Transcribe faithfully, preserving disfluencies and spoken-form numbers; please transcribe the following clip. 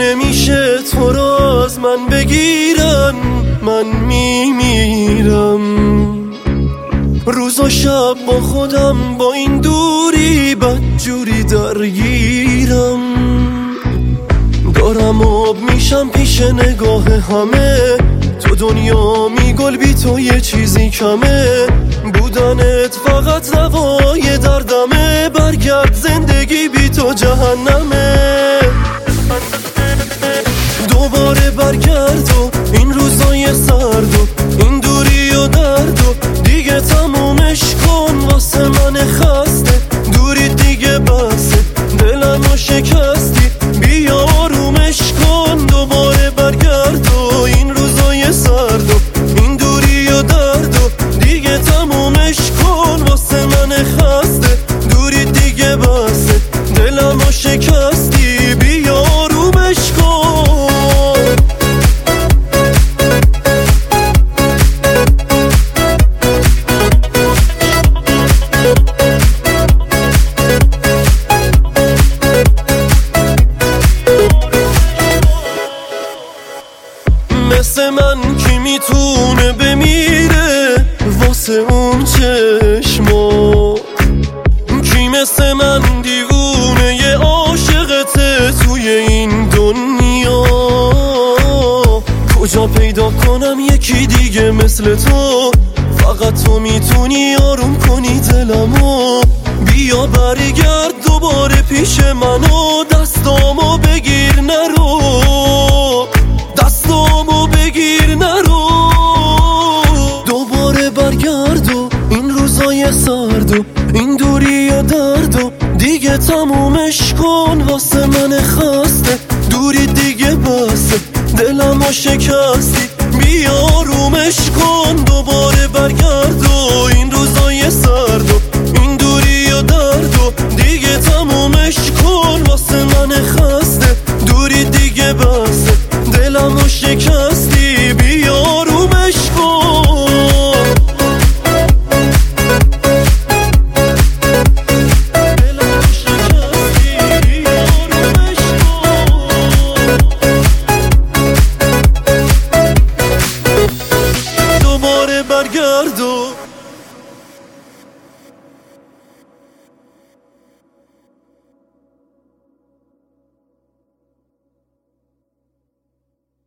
نمیشه تو رو از من بگیرن، من میمیرم. روز و شب با خودم با این دوری بدجوری درگیرم. دارم آب میشم پیش نگاه همه، تو دنیا میگل بی تو یه چیزی کمه. بودنت فقط دوای دردمه، برگرد زندگی بی تو جهنمه. دوباره برگرد و این روزای سرد و این دوری و درد و دیگه تمومش کن واسه من خسته. دوری دیگه بسه، دلمو شکستی، بیا آرومش کن. دوباره برگرد و این روزای سرد و این دوری و درد و دیگه تمومش کن واسه من خسته. دوری دیگه بسه، دلمو شکستی، بیا آرومش کن. مثل من کی میتونه بمیره واسه اون چشما؟ کی مثل من دیوونه یه عاشقته توی این دنیا؟ کجا پیدا کنم یکی دیگه مثل تو؟ فقط تو میتونی آروم کنی دلمو. بیا برگرد دوباره پیش منو، دستامو بگیر نرو، دستامو بگیر نرو. دوباره برگرد و این روزای سرد و این دوری و درد و دیگه تمومش کن واسه من خسته. دوری دیگه بسه، دلمو شکستی، بیا آرومش کن. دوباره برگرد و این روزای سرد و این دوری و درد و دیگه تمومش کن واسه من خسته. دوری دیگه بسه، دلمو شکستی.